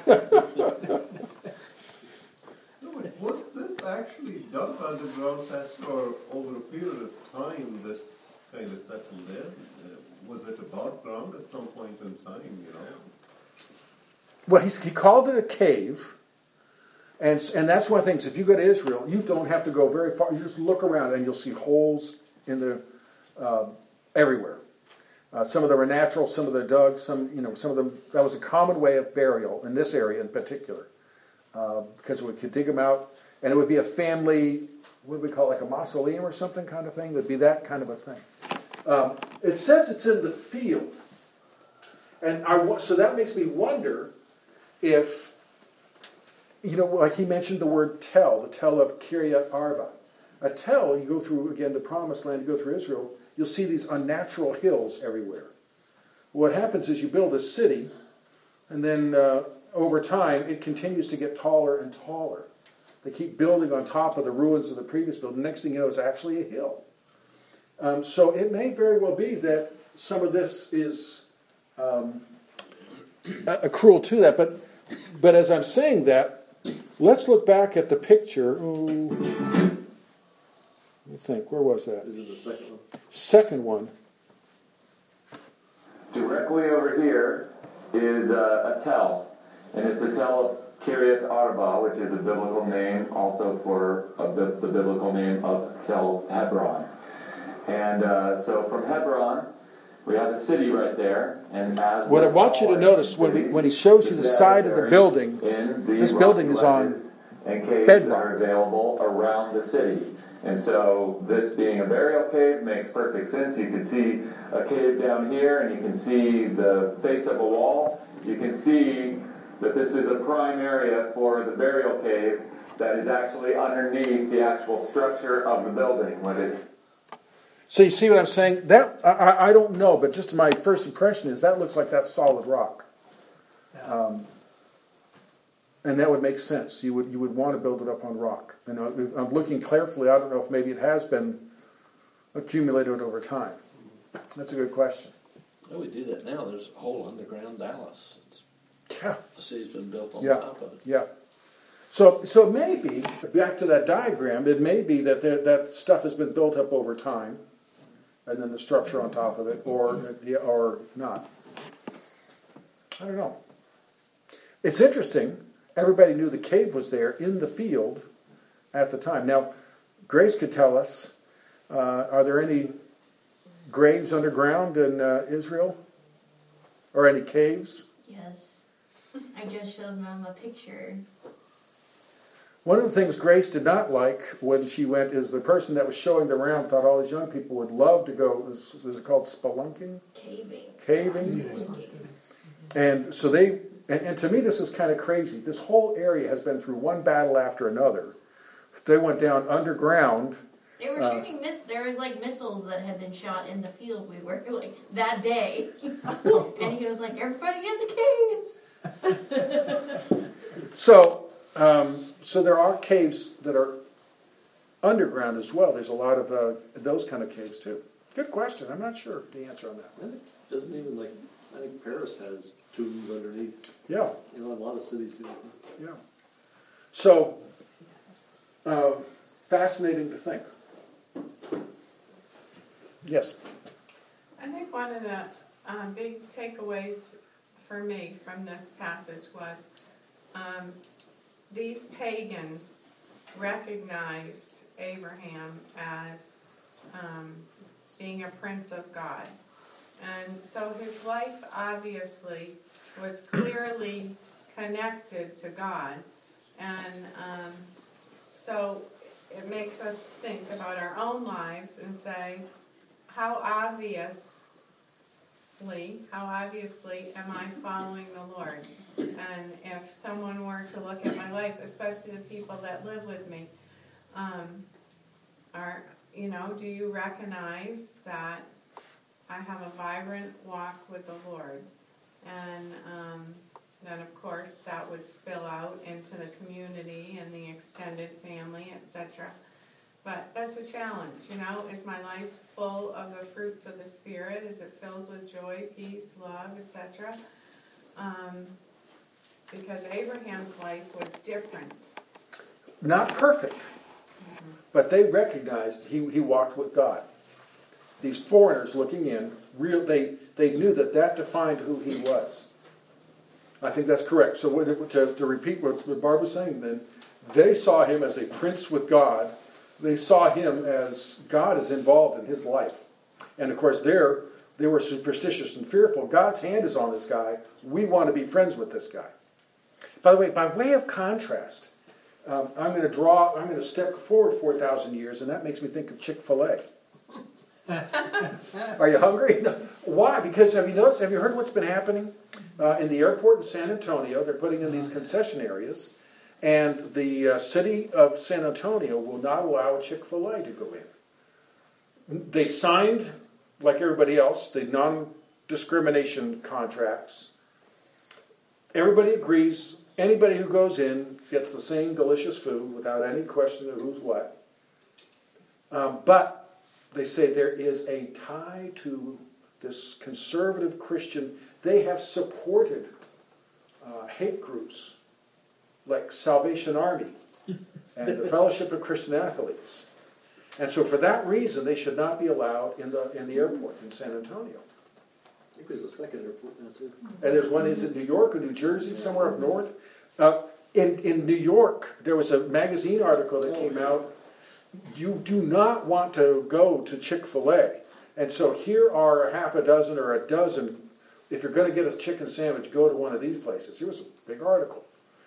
[SPEAKER 10] Was this actually dug underground, Pastor, over a period of time this kind of settled in? Was it above ground at some point in time, you know?
[SPEAKER 1] Well, he called it a cave. And that's one of the things. If you go to Israel, you don't have to go very far. You just look around and you'll see holes in the everywhere. Some of them are natural, some of them are dug, some of them, that was a common way of burial in this area in particular. Because we could dig them out, and it would be a family, what do we call it, like a mausoleum or something kind of thing? It would be that kind of a thing. It says it's in the field. And so that makes me wonder if, like he mentioned the word tel, the tel of Kiryat Arba. A tel, you go through, again, the promised land, you go through Israel, you'll see these unnatural hills everywhere. What happens is you build a city, and then over time, it continues to get taller and taller. They keep building on top of the ruins of the previous building. The next thing you know, it's actually a hill. So it may very well be that some of this is accrual to that. But as I'm saying that, let's look back at the picture. Let me think. Where was that?
[SPEAKER 2] Is it the second one?
[SPEAKER 1] Second one.
[SPEAKER 7] Directly over here is a tel. And it's the tel of Kiryat Arba, which is a biblical name also for the biblical name of Tel Hebron. And so from Hebron, we have a city right there. And as
[SPEAKER 1] what I want you to notice when he shows you the side of the building, this building is on
[SPEAKER 7] and caves
[SPEAKER 1] bedrock.
[SPEAKER 7] that are available around the city. And so this being a burial cave makes perfect sense. You can see a cave down here, and you can see the face of a wall. You can see that this is a prime area for the burial cave that is actually underneath the actual structure of the building.
[SPEAKER 1] So you see what I'm saying? That I don't know, but just my first impression is that looks like that's solid rock. And that would make sense. You would want to build it up on rock. And I'm looking carefully. I don't know if maybe it has been accumulated over time. That's a good question.
[SPEAKER 6] Well, we do that now. There's a whole underground Dallas.
[SPEAKER 1] Yeah.
[SPEAKER 6] The city's been built on top of it.
[SPEAKER 1] Yeah. So maybe, back to that diagram, it may be that that stuff has been built up over time, and then the structure on top of it, or not. I don't know. It's interesting. Everybody knew the cave was there in the field at the time. Now, Grace could tell us, are there any graves underground in Israel? Or any caves?
[SPEAKER 11] Yes. I just showed them a picture.
[SPEAKER 1] One of the things Grace did not like when she went is the person that was showing them around thought all these young people would love to go. Is it called spelunking? Caving. And so and to me this is kind of crazy. This whole area has been through one battle after another. They went down underground.
[SPEAKER 11] They were shooting there was like missiles that had been shot in the field we were like that day. And he was like, everybody in the caves.
[SPEAKER 1] So there are caves that are underground as well. There's a lot of those kind of caves too. Good question. I'm not sure the answer on that.
[SPEAKER 2] Doesn't even I think Paris has tombs underneath.
[SPEAKER 1] Yeah.
[SPEAKER 2] A lot of cities do.
[SPEAKER 1] Yeah. So fascinating to think. Yes.
[SPEAKER 3] I think one of the big takeaways for me from this passage was these pagans recognized Abraham as being a prince of God. And so his life obviously was clearly connected to God. And so it makes us think about our own lives and say, how obviously am I following the Lord? And if someone were to look at my life, especially the people that live with me, do you recognize that I have a vibrant walk with the Lord? And then, of course, that would spill out into the community and the extended family, etc. But that's a challenge, is my life full of the fruits of the Spirit? Is it filled with joy, peace, love, etc.? Because Abraham's life was different.
[SPEAKER 1] Not perfect, but they recognized he walked with God. These foreigners looking in, they knew that defined who he was. I think that's correct. So to repeat what Barb was saying then, they saw him as a prince with God. They saw him as God is involved in his life. And of course they were superstitious and fearful. God's hand is on this guy. We want to be friends with this guy. By the way, by way of contrast, I'm going to step forward 4,000 years, and that makes me think of Chick-fil-A. Are you hungry? No. Why? Because have you heard what's been happening in the airport in San Antonio? They're putting in these concession areas, and the city of San Antonio will not allow a Chick-fil-A to go in. They signed, like everybody else, the non-discrimination contracts. Everybody agrees. Anybody who goes in gets the same delicious food without any question of who's what. But they say there is a tie to this conservative Christian. They have supported hate groups like Salvation Army and the Fellowship of Christian Athletes. And so for that reason, they should not be allowed in the airport in San Antonio.
[SPEAKER 2] I think there's a second airport now, too.
[SPEAKER 1] And there's one, is it New York or New Jersey, somewhere up north? In New York, there was a magazine article that came out. You do not want to go to Chick-fil-A. And so here are a half a dozen or a dozen. If you're going to get a chicken sandwich, go to one of these places. It was a big article.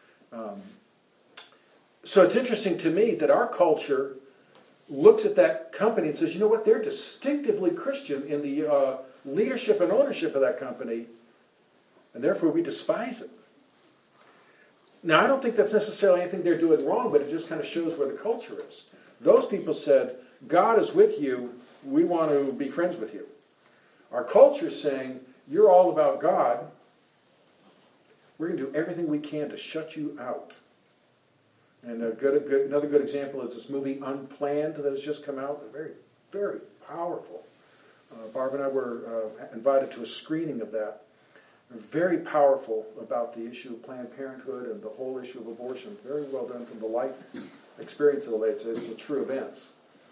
[SPEAKER 1] So it's interesting to me that our culture looks at that company and says, you know what, they're distinctively Christian in the leadership and ownership of that company, and therefore we despise it. Now, I don't think that's necessarily anything they're doing wrong, but it just kind of shows where the culture is. Those people said, God is with you, we want to be friends with you. Our culture is saying, you're all about God, we're going to do everything we can to shut you out. And another good example is this movie Unplanned that has just come out. Very, very powerful. Barb and I were invited to a screening of that. Very powerful about the issue of Planned Parenthood and the whole issue of abortion. Very well done from the life experience of the late. It's a true events.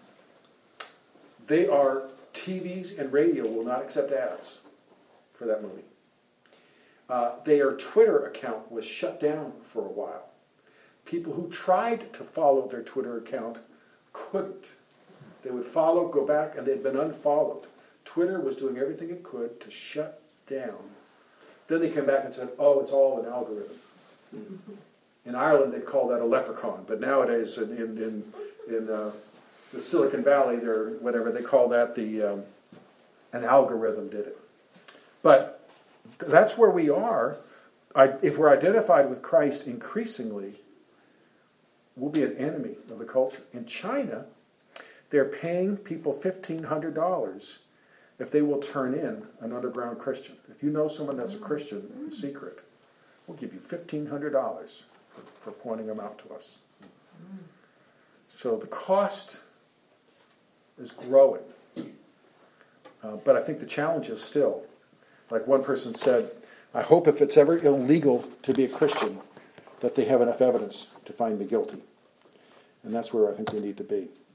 [SPEAKER 1] TVs and radio will not accept ads for that movie. Their Twitter account was shut down for a while. People who tried to follow their Twitter account couldn't. They would follow, go back, and they'd been unfollowed. Twitter was doing everything it could to shut down. Then they came back and said, oh, it's all an algorithm. In Ireland, they call that a leprechaun. But nowadays, in the Silicon Valley, they call that an algorithm did it. But that's where we are. If we're identified with Christ increasingly, we'll be an enemy of the culture. In China, they're paying people $1,500 if they will turn in an underground Christian. If you know someone that's a Christian in secret, we'll give you $1,500 for pointing them out to us. So the cost is growing. But I think the challenge is still, like one person said, I hope if it's ever illegal to be a Christian, that they have enough evidence to find me guilty. And that's where I think we need to be.